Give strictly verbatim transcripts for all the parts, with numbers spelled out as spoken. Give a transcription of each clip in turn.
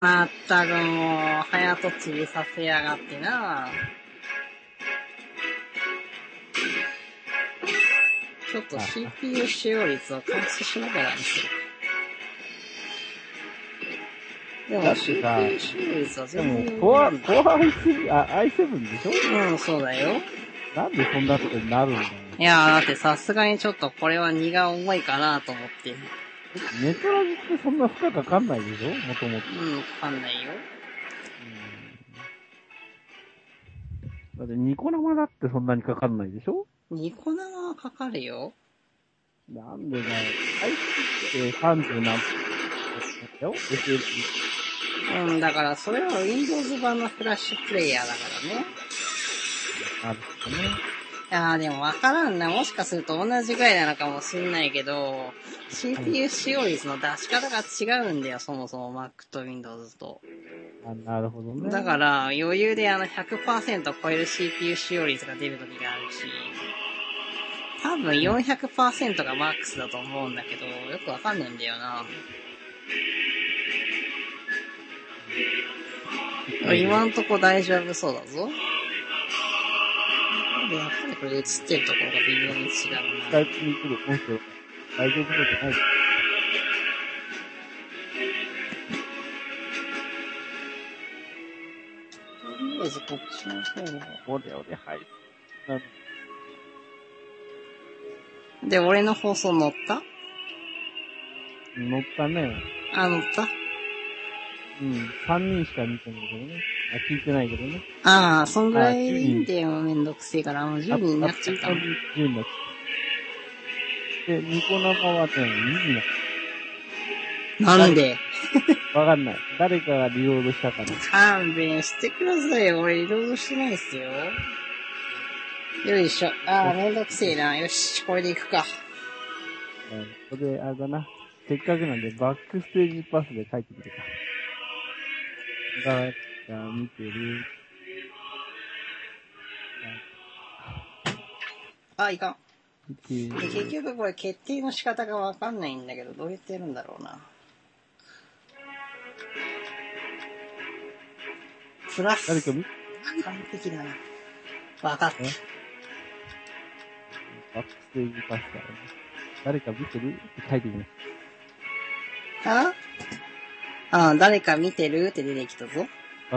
まったくもう、早とちりさせやがってな。ちょっと シーピーユー 使用率を監視しながらにする。でも シーピーユー 使用率は全然。 でも、コア、コア アイセブン、あ、アイセブン でしょ？ うん、そうだよ。 なんでそんなことになるんだよ。 いやー、だってさすがにちょっとこれは荷が重いかなと思って。 ネトラジってそんな負荷かかんないでしょ？もともと。 うん、かかんないよ。 うん。だってニコ生だってそんなにかかんないでしょ？ ニコ生はかかるよ。 なんでだよ。アイセブンってさんじゅう何分だよ？ エスエスディー。 うん、だからそれは Windows 版のフラッシュプレイヤーだからね。 なるほどね。 いやーでもわからんな。もしかすると同じぐらいなのかもしんないけど、シーピーユー 使用率の出し方が違うんだよ、そもそも Mac と Windows と。 あ、なるほどね。 だから余裕であの ひゃくパーセント 超える シーピーユー 使用率が出る時があるし、多分 よんひゃくパーセント がマックスだと思うんだけど、よくわかんねえんだよな。今んとこ大丈夫そうだぞ。で、やっぱりこれ映ってるところが微妙に違うな。 タイプに来る音声は大丈夫そうじゃない。 とりあえずこっちの方の。 俺俺、はい。 で、俺の放送乗った？ 乗ったね。 あ、乗った？ うん。さんにんしか見てないけどね。あ、聞いてないけどね。 ああ、そんぐらいでいいんだよ。めんどくせえから、もうじゅうにんになっちゃったの。 じゅうにんになっちゃった。で、ニコ生はね、にじになっなんで？ わかんない。誰かがリロードしたから。 勘弁してくださいよ。俺リロードしてないっすよ。よいしょ。ああ、めんどくせえな。よし、これで行くか。 うん。これで、あれだな。せっかくなんで、バックステージパスで書いてくれた。誰か見てる。 あ、いかん。 見てる。 結局これ決定の仕方がわかんないんだけど、どうやってやるんだろうな。プラス。 誰か見完璧だな。わかった。 バックステージパスだよね。誰か見てるって書いてみます。 ああ、誰か見てるって出てきたぞ。 うん。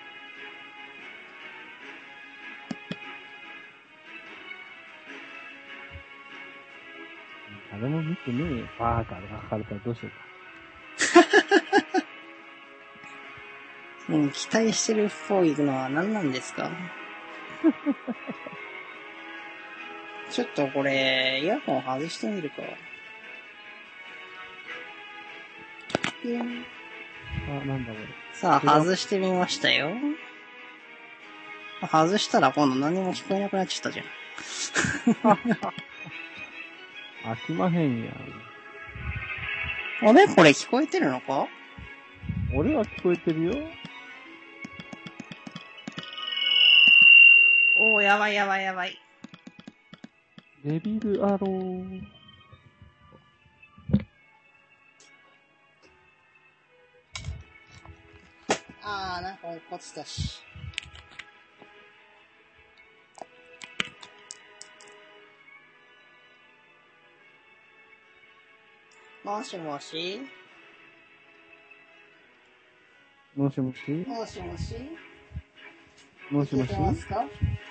誰も見てねえよ。バーカーが書かれたらどうしようか。 うん、期待してるっぽいのは何なんですか？ちょっとこれ、イヤホン外してみるか。 あ、なんだこれ。 さあ、外してみましたよ。外したら今度何も聞こえなくなっちゃったじゃん。 飽きまへんやん。 あれこれ聞こえてるのか？ 俺は聞こえてるよ。 おー、やばいやばいやばい。 デビルアロー。 あー、なんか落っこちたし。もしもしもしもしもしもしもしもし聞こえてますか？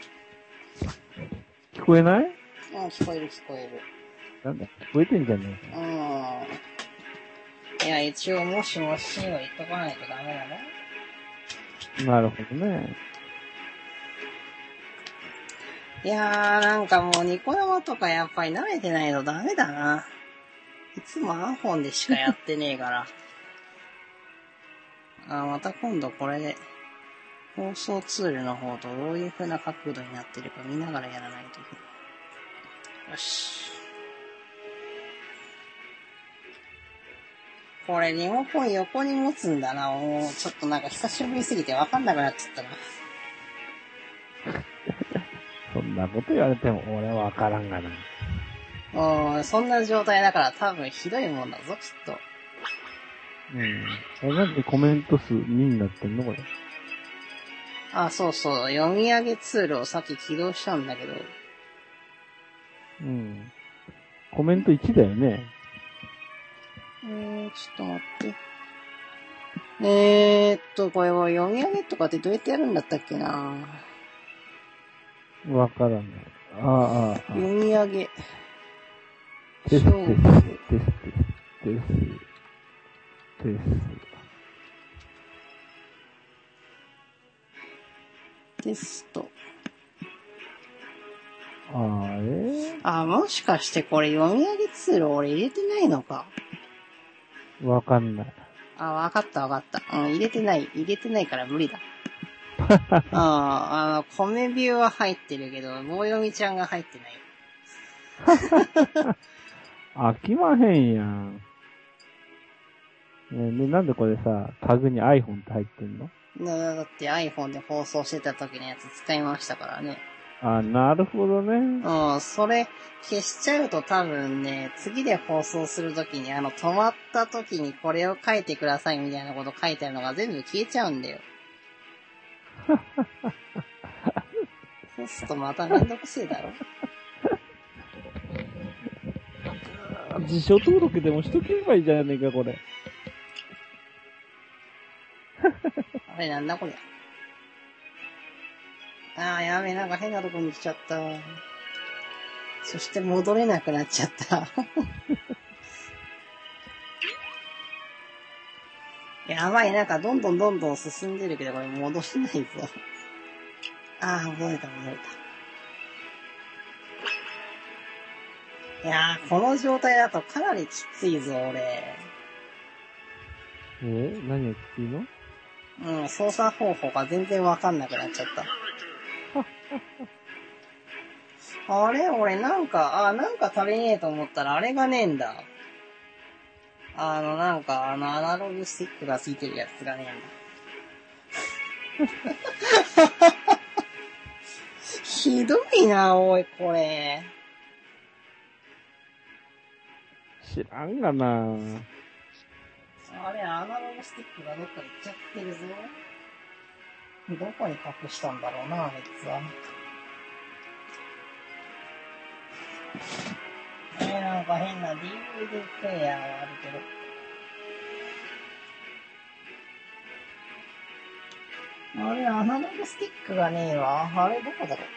聞こえない？ うん、聞こえる聞こえる。 なんだ、聞こえてんじゃねえか。 うん。いや、一応もしもしは言っとかないとダメだね。 なるほどね。 いやー、なんかもうニコ生とかやっぱり慣れてないとダメだな。いつもアンフォンでしかやってねえから。あ、また今度これで、放送ツールの方とどういう風な角度になってるか見ながらやらないといけない。よし。これリモコン横に持つんだな。もうちょっとなんか久しぶりすぎてわかんなくなっちゃったな。 そんなこと言われても俺はわからんがな。 うん、そんな状態だから多分ひどいもんだぞ、きっと。 うん。え、なんでコメント数にになってんのこれ。 あ、そうそう。読み上げツールをさっき起動したんだけど。 うん。コメントいちだよね。 えー、ちょっと待って。えーっと、これを読み上げとかってどうやってやるんだったっけな。 わからない。ああ、ああ。 読み上げ。 テステス、テステス、テス、テス。 テスト。 あれあ、もしかしてこれ読み上げツール俺入れてないのか。 わかんない。 あ、わかったわかった。うん、入れてない。入れてないから無理だ。ああ、あの、米ビューは入ってるけど、棒読みちゃんが入ってない。 飽きまへんやん。ね、で、なんでこれさ、タグに iPhone って入ってんの？ だって iPhone で放送してた時のやつ使いましたからね。 あ、なるほどね。 うん、それ消しちゃうと多分ね、次で放送する時にあの止まった時にこれを書いてくださいみたいなこと書いてあるのが全部消えちゃうんだよ。そうするとまためんどくせえだろ。 辞書登録でもしとけばいいじゃねえか、これ。 あれなんだこりゃ。ああ、やべえ、なんか変なとこに来ちゃった。そして戻れなくなっちゃった。やばい、なんかどんどんどんどん進んでるけど、これ戻せないぞ。ああ、戻れた戻れた。いやー、この状態だとかなりきついぞ、俺。 え何がきついの？ うん、操作方法が全然わかんなくなっちゃった。あれ俺なんか、あ、なんか足りねえと思ったらあれがねえんだ。あの、なんか、あの、アナログスティックがついてるやつがねえんだ。ひどいな、おい、これ。 知らんがな。 あれ、アナログスティックがどっか行っちゃってるぞ。どこに隠したんだろうな、あいつは。えー、なんか変な ディーブイディー プレイヤーがあるけど。あれ、アナログスティックがねえわ。あれ、どこだろう。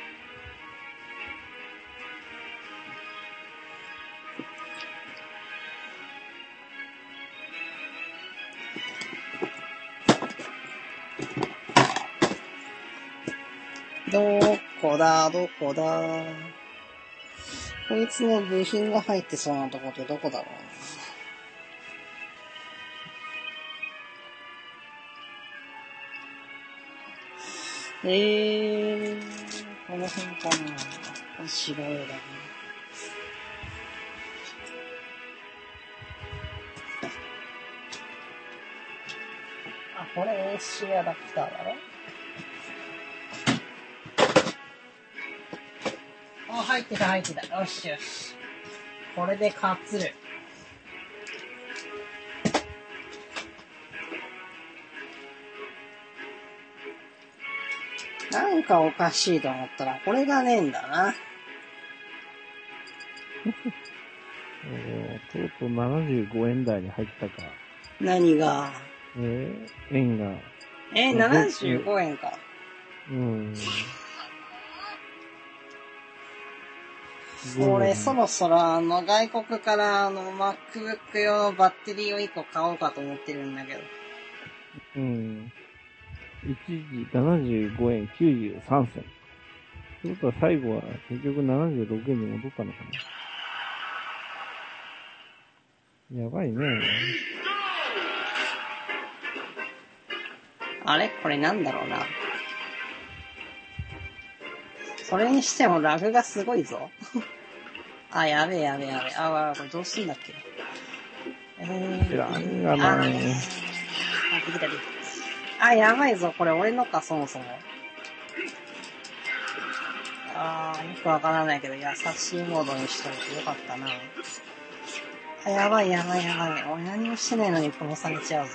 どこだ、どこだ。こいつの部品が入ってそうなとこってどこだろうな。えー、この辺かな。これ白いだね。あ、これ エーシー アダプターだろ。あ、入ってた入ってた。よしよし。これでかつる。なんかおかしいと思ったら、これがねえんだな。 おとうとうななじゅうごえん台に入ったか。 何が？ えー、円が。 えー、ななじゅうごえんか。 うん。 俺、そろそろあの、外国からあの、MacBook 用のバッテリーをいっこ買おうかと思ってるんだけど。 うん。一時ななじゅうごえんきゅうじゅうさんせん。ってことは最後は結局ななじゅうろくえんに戻ったのかな。やばいね。 あれこれなんだろうな。それにしてもラグがすごいぞ。あ、やべえやべえやべえ。あ、これどうすんだっけ。えー、 知らんがな。 あ、できたできた。あ、やばいぞ。これ俺のか、そもそも。あー、よくわからないけど、優しいモードにしといてよかったな。 あ、やばいやばいやばい。俺何もしてないのに殺されちゃうぞ。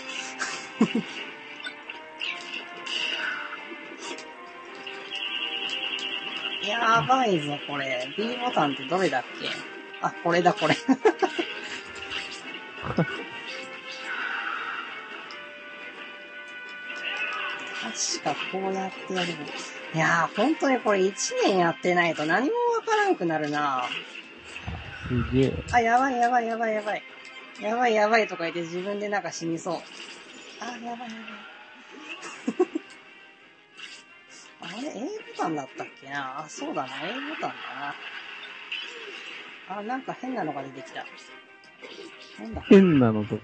やばいぞ、これ。B ボタンってどれだっけ？あ、これだ、これ。確かこうやってやる。いやー、本当にこれいちねんやってないと何もわからんくなるな。 すげえ。 あ、やばいやばいやばいやばい。やばいやばいとか言って自分でなんか死にそう。あ、やばいやばい。あれ ?A ボタンだったっけなあ、そうだな。A ボタンだな。あ、なんか変なのが出てきた。なんだ変なのと。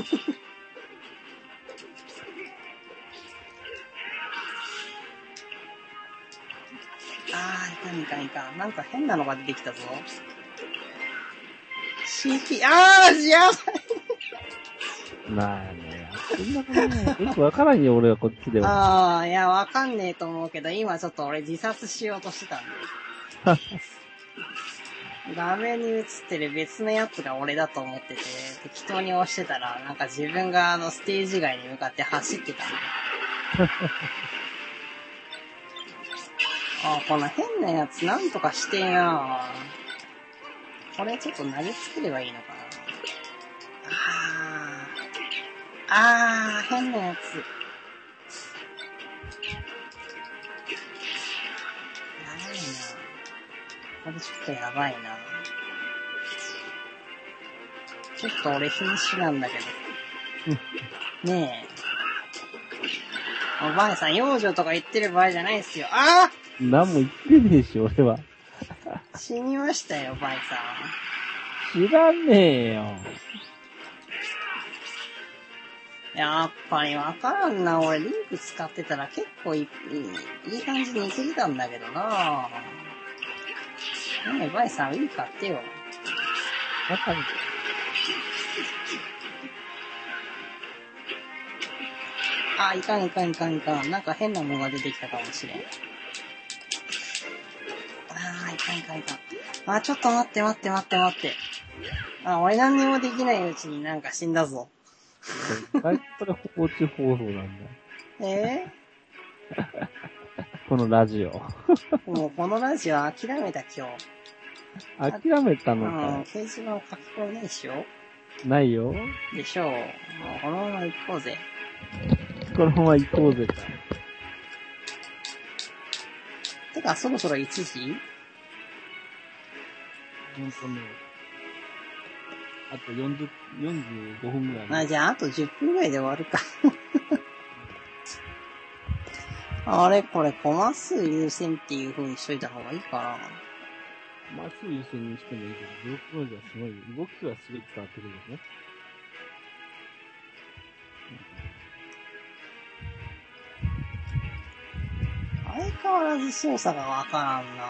あー、いかんいかんいかん。なんか変なのが出てきたぞ。シーピー、あー、やばい。 なあね、そんなことない。よくわからんよ、俺はこっちでは。 あー、いや、わかんねえと思うけど、今ちょっと俺自殺しようとしてたんで。画面に映ってる別のやつが俺だと思ってて、適当に押してたら、なんか自分があのステージ外に向かって走ってたんで。あー、この変なやつなんとかしてんなー。これちょっと投げつければいいのかな。あー、あー、変なやつ。やばいな。これちょっとやばいな。ちょっと俺瀕死なんだけど。ねえ。おばあさん、養女とか言ってる場合じゃないっすよ。あー何も言ってねえし、俺は。 死にましたよ、ばあさ知らねえよ。 ん。やっぱりわからんな。俺、リンク使ってたら結構いい、いい感じにいけてたんだけどな。ねえ、ばあさん、ウィー買ってよ。 中に。 あ、いかんいかんいかんいかん。なんか変なものが出てきたかもしれん。あー、いかんいかんいかん。あ、ちょっと待って待って待って待って。あ、俺何にもできないうちになんか死んだぞ。 これ放置放送なんだ。 えー、このラジオ。 もうこのラジオ諦めた今日。 諦めたのか。 うん、掲示板書き込みないでしょ？ ないよ。 でしょう。もうこのまま行こうぜ。 このまま行こうぜか。 てか、そろそろいちじ？ ほんとね。あとよんじゅう、よんじゅうごふんぐらい。 あ、じゃああとじゅっぷんぐらいで終わるか。あれこれ、コマ数優先っていう風にしといた方がいいかな。 コマ数優先にしてもいいけど、ブロックノイズはすごい、動きはすごい伝わってくるよね。 相変わらず操作がわからんな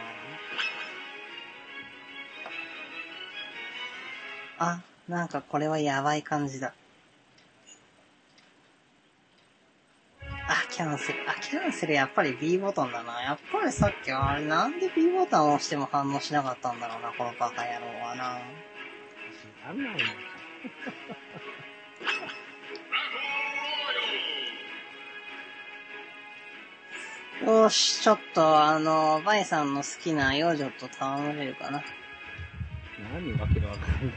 あ、なんかこれはやばい感じだ。あ、キャンセル。あ、キャンセルやっぱり B ボタンだな。やっぱりさっきあれなんで B ボタンを押しても反応しなかったんだろうな、このバカ野郎はな。 なんないのよし、ちょっとあの、バイさんの好きな幼女と戯れるかな。 何わけのわかんない。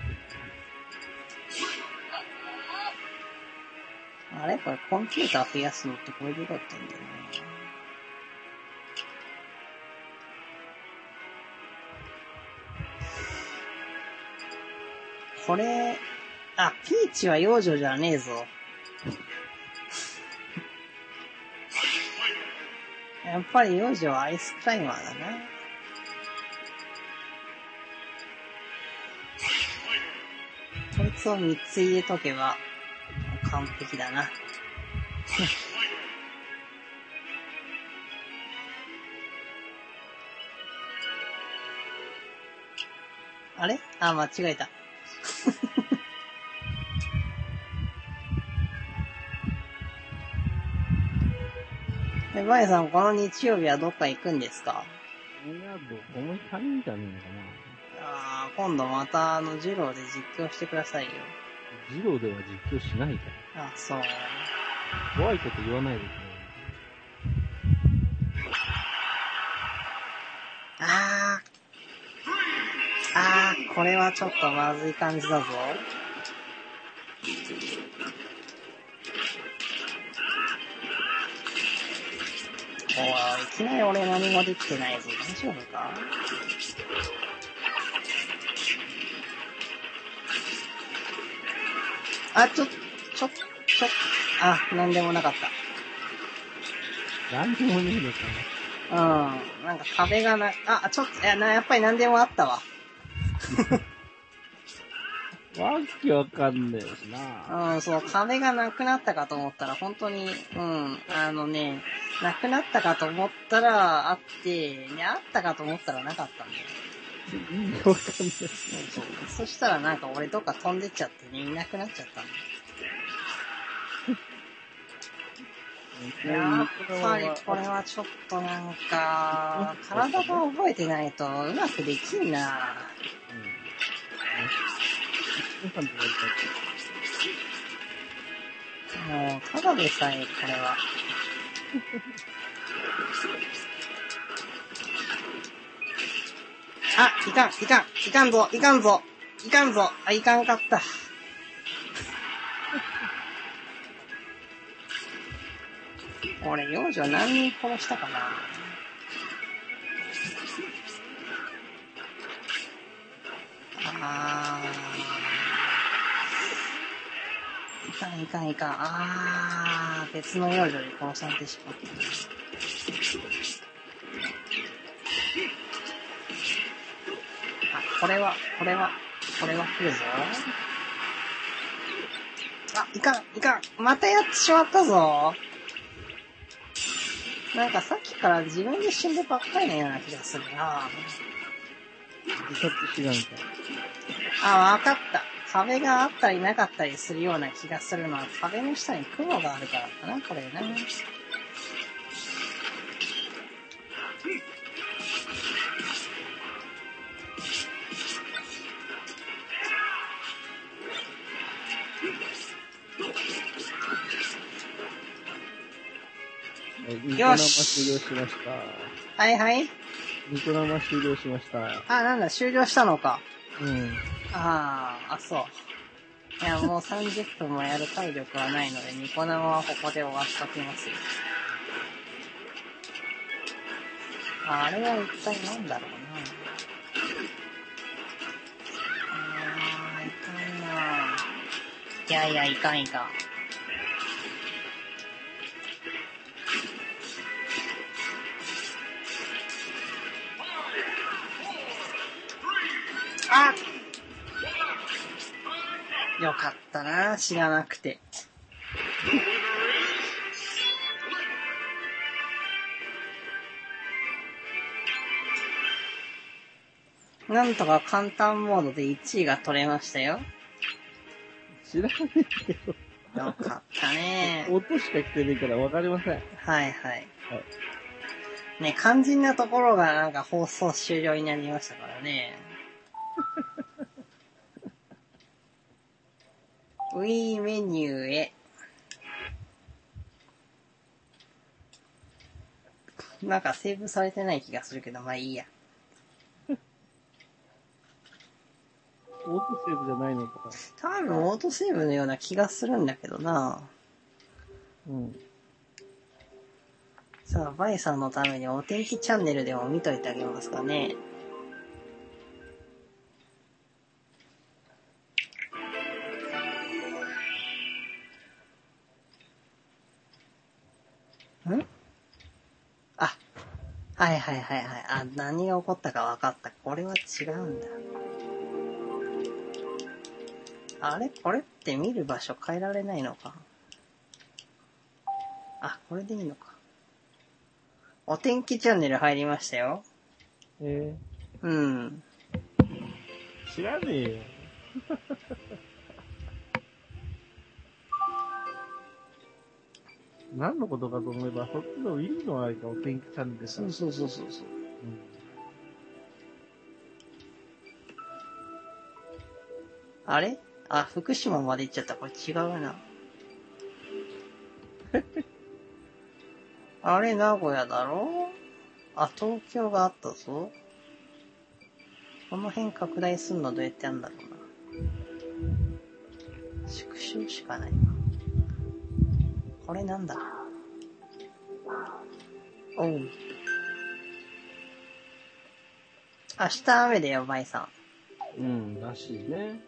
あれこれコンピューター増やすのってこれでよかったんだよな。これ、あ、ピーチは幼女じゃねえぞ。やっぱり幼女はアイスクライマーだな。こいつをみっつ入れとけば完璧だな。あれ？あ、間違えた。え、バイさん、この日曜日はどっか行くんですか？ いや、どこも行かねえんじゃねえのかああ、今度またあの、ジローで実況してくださいよ。 ジローでは実況しないかあ、そう。 ら。怖いこと言わないでくれ。 ああ。ああ、これはちょっとまずい感じだぞ。おい、いきなり俺何もできてないぞ。大丈夫か？あ、ちょ、ちょ、ちょ、あ、なんでもなかった。 なんでもねえのかうん。なんか壁がな、あ、ちょっと、いや、な、やっぱりなんでもあったわ。 な。わけわかんねえしな。 うん、そう、壁がなくなったかと思ったら、本当に、うん、あのね、なくなったかと思ったら、あって、ね、あったかと思ったらなかったんだよ。 意味わかんない。 そうそう。そしたらなんか俺どっか飛んでっちゃってね、いなくなっちゃったんだよ。やっぱりこれはちょっとなんか、体が覚えてないとうまくできんな。もう、ただでさえこれは。あ、いかん、いかん、いかんぞ、いかんぞ、いかんぞ、あ、いかんかった。俺、幼女何人殺したかな。あー。いかんいかんいかん。あー、別の幼女に殺されてしまった。あ、これは、これは、これは来るぞ。あ、いかん、いかん。またやってしまったぞ。なんかさっきから自分で死んでばっかりのような気がするな。 自殺志願か。 あ、わかった。壁があったりなかったりするような気がするのは壁の下に雲があるからかな、これな。 ニコ生終了しました。 はいはい。 ニコ生終了しました。 あ、なんだ、終了したのか。 うん。 ああ、あ、そう。いや、もうさんじゅっぷんもやる体力はないので、ニコ生はここで終わっときますよ。あ、あれは一体なんだろうな。あー、いかんな。いやいや、いかんいかん。あ！よかったな、知らなくて。なんとか簡単モードでいちいが取れましたよ。 知らねえけど。 よかったね。 音しか来てねえからわかりません。はいはいはい。 はい。 ね、肝心なところがなんか放送終了になりましたからね。Wii メニューへ。なんかセーブされてない気がするけど、まあいいや。 オートセーブじゃないのか。 多分オートセーブのような気がするんだけどな。 うん。 さあ、バイさんのためにお天気チャンネルでも見といてあげますかね。ん？あ、はいはいはいはい。あ、何が起こったか分かった。これは違うんだ。あれ？これって見る場所変えられないのか。あ、これでいいのか。お天気チャンネル入りましたよ。 えうん。 ー、知らねえよ。何のことかと思えば、そっちの Wii のあれか、お天気チャンネルか。 そうそうそうそうそう。 あれあ、福島まで行っちゃった。これ違うな。あれ、名古屋だろ？あ、東京があったぞ。この辺拡大すんのどうやってやんだろうな。縮小しかないな。これなんだ？おう。明日雨だよ、バイさん。うん、らしいね。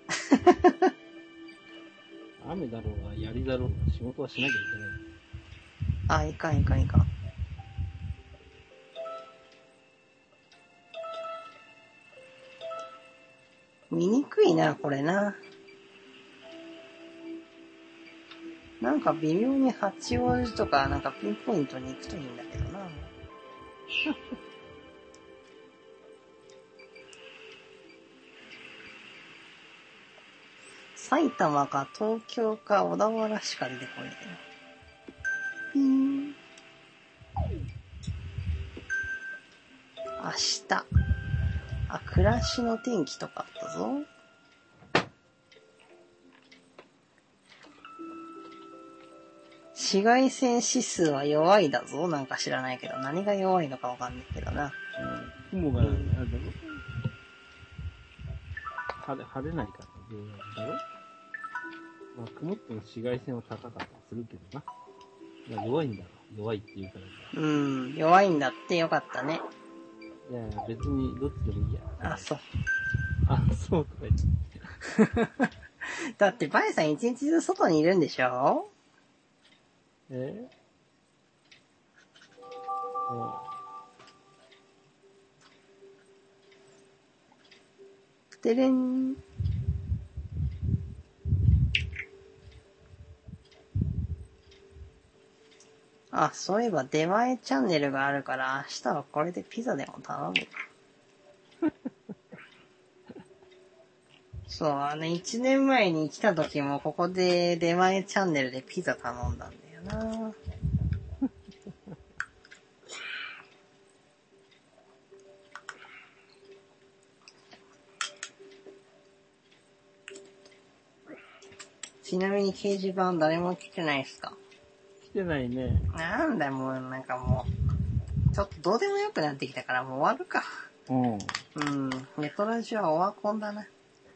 雨だろうが、槍だろうが、仕事はしなきゃいけない。 あ、いかんいかんいかん。見にくいな、これな。なんか微妙に八王子とか、なんかピンポイントに行くといいんだけどな。埼玉か東京か小田原しか出てこないな。ピーン。明日。あ、暮らしの天気とかあったぞ。紫外線指数は弱いだぞ。なんか知らないけど。何が弱いのかわかんないけどな。 うん、雲が、あれだろ、晴れ、晴れないからだろ。まあ、曇っても紫外線は高かったりするけどな。まあ、弱いんだろ。弱いって言うから。 うん、弱いんだってよかったね。 いやいや、別にどっちでもいいや。 あ、そう。 あ、そうとか言って。 だって、バイさん一日中外にいるんでしょ？ えてれん。あ、そういえば出前チャンネルがあるから明日はこれでピザでも頼む。そう、あの、一年前に来た時もここで出前チャンネルでピザ頼んだんだよな。ちなみに掲示板誰も来てないっすか？ 来てないね。 なんだよ、もうなんかもう、ちょっとどうでもよくなってきたからもう終わるか。 うん。 うん、ネトラジはオワコンだな。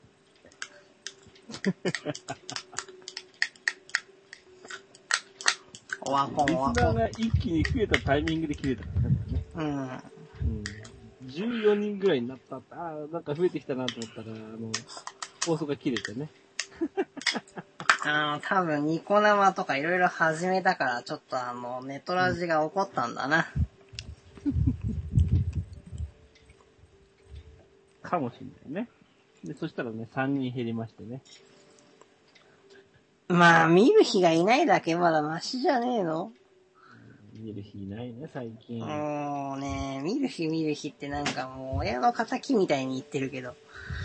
オワコン、オワコン。 リスナーが一気に増えたタイミングで切れたからね。 うん。 うん。じゅうよにんぐらいになったって、ああ、なんか増えてきたなと思ったら、あの、放送が切れてね。 あの、多分ニコ生とかいろいろ始めたから、ちょっとあの、ネトラジが起こったんだな。 かもしれないね。で、そしたらね、さんにん減りましてね。 まあ、見る日がいないだけまだマシじゃねえの？ 見る日いないね、最近。 もうね、見る日見る日ってなんかもう親の仇みたいに言ってるけど。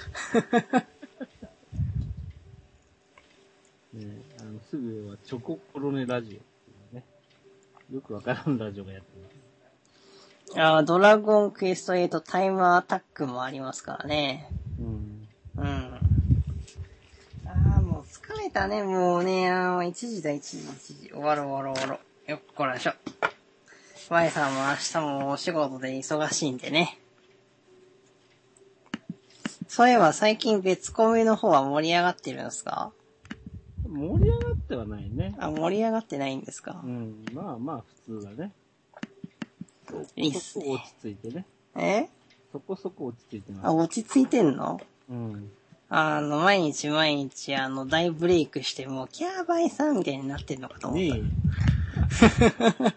ね、あの、すぐはチョココロネラジオっていうね。よくわからんラジオがやってます。 あ、ドラゴンクエストエイトタイムアタックもありますからね。 うん。 うん。ああ、もう疲れたね、もうね、あの、いちじだ、いちじ、いちじ。終わろう終わろう終わろう。よっこらしょ。ワイさんも明日もお仕事で忙しいんでね。そういえば最近別コミの方は盛り上がってるんですか？ 盛り上がってはないね。 あ、盛り上がってないんですか？ うん。まあまあ普通だね。 いいっすね。 そこそこ落ち着いてね。 え？ そこそこ落ち着いてます。 あ、落ち着いてんの？ うん。 あの、毎日毎日、あの、大ブレイクしてもう、キャーバイさんみたいになってんのかと思った。 ねえ。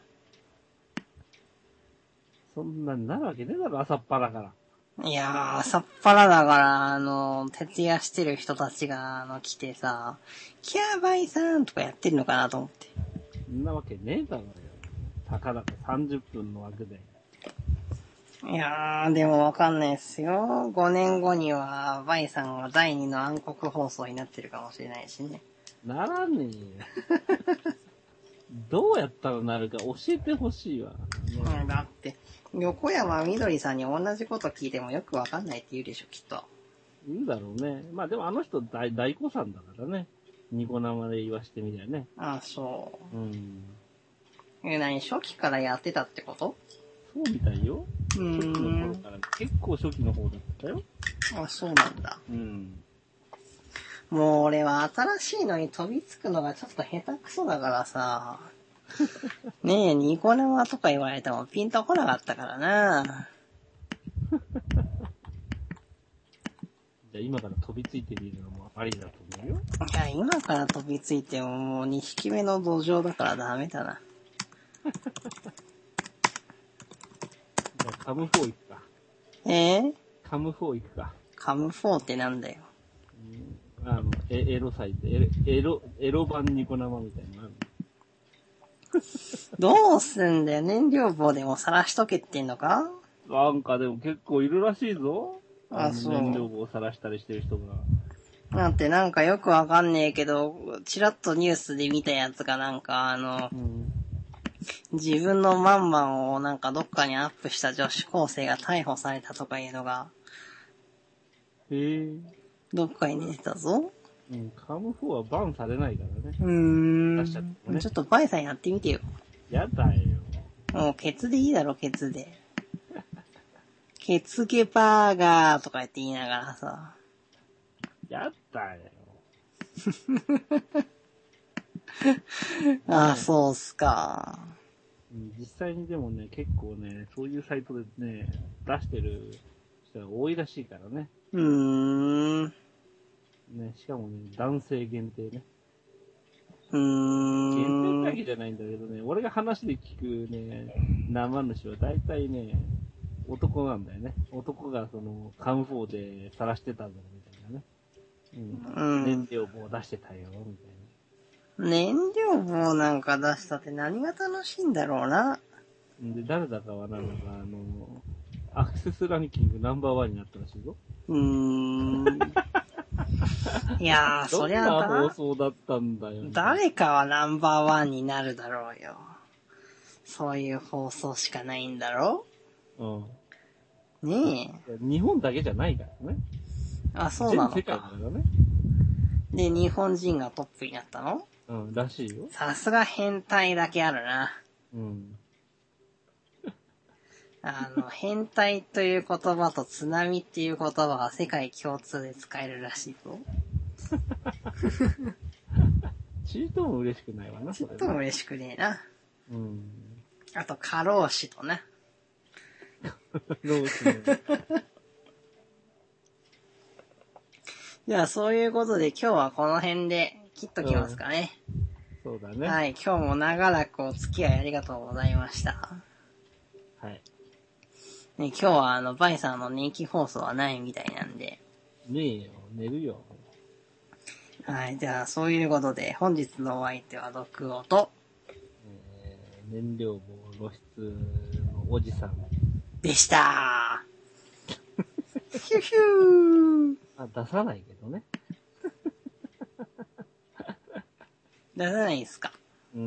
そんなになるわけねえだろ、朝っぱらから。 いやー、朝っぱらだから、あの、徹夜してる人たちが、あの、来てさ、キャーバイさんとかやってんのかなと思って。 そんなわけねえだろよ。たかだかさんじゅっぷんの枠で。 いやー、でもわかんないっすよ。ごねんごには、バイさんはだいにの暗黒放送になってるかもしれないしね。 ならねえよ。どうやったらなるか教えてほしいわ。ね、 うん、だって、横山みどりさんに同じこと聞いてもよくわかんないって言うでしょ、きっと。 いるだろうね。まあでもあの人大、大子さんだからね。ニコ生で言わしてみりゃね。 あ、そうん。 う。え、何初期からやってたってこと？ そうみたいよ。 うー初期の頃ん。 から、結構初期の方だったよ。 あ、そうなんだ。 うん。 もう俺は新しいのに飛びつくのがちょっと下手くそだからさ。ねえ、ニコ生とか言われてもピンとこなかったからな。 じゃあ今から飛びついてみるのもありだと思うよ。 いや、今から飛びついてももうにひきめの土壌だからダメだな。 じゃあカムフォー行くか。 えー、 カムフォー行くか。 カムフォーってなんだよ。 うん、あの、エエロサイト、エロ、エロ、エロ版ニコ生みたいなのある。 どうすんだよ。燃料棒でも晒しとけってんのか？ なんかでも結構いるらしいぞ。 あ、そう。 燃料棒を晒したりしてる人が。 なんてなんかよくわかんねえけど、ちらっとニュースで見たやつがなんかあの、 うん、 自分のマンマンをなんかどっかにアップした女子高生が逮捕されたとかいうのが、 へえ。 どっかに出てたぞ。 うん、カムフォーはバンされないからね。 うーん。 出しちゃってもね。 ちょっとバイさんやってみてよ。 やだよ。 もうケツでいいだろ、ケツで。ケツゲバーガーとか言って言いながらさ。 やだよ。 ああ、そうっすか。 実際にでもね、結構ね、そういうサイトでね、出してる人が多いらしいからね。 うーん。 ね、しかもね、男性限定ね。 うーん。 限定だけじゃないんだけどね、俺が話で聞くね、生主は大体ね、男なんだよね。男がその、カムフォーで晒してたんだみたいなね。うん。 うん。 燃料棒出してたよ、みたいな。 燃料棒なんか出したって何が楽しいんだろうな。 で、誰だかはなんだか、あの、アクセスランキングナンバーワンになったらしいぞ。 うーん。いやー、そりゃどんな放だ、 送だったんだよ。 誰かはナンバーワンになるだろうよ。そういう放送しかないんだろ？ うん。 ねえ。 日本だけじゃないからね。 あ、そうなの全世界だか。 からね。 で、日本人がトップになったの？ うん、らしいよ。 さすが変態だけあるな。 うん。 あの、変態という言葉と津波っていう言葉が世界共通で使えるらしいぞ。 チートも嬉しくないわな、 ちょっとも嬉しくねえな。 うん。 あと、過労死とな。 ロースね。 じゃあ、そういうことで今日はこの辺で切っときますかね。 そうだね。 はい、今日も長らくお付き合いありがとうございました。 はい。 ね、今日はあの、バイさんの人気放送はないみたいなんで。 ねえよ、寝るよ。 はい、じゃあ、そういうことで、本日のお相手は毒王と、 えー、燃料棒露出のおじさん。 でしたー。ヒューヒュー。 あ、出さないけどね。 出さないんすか？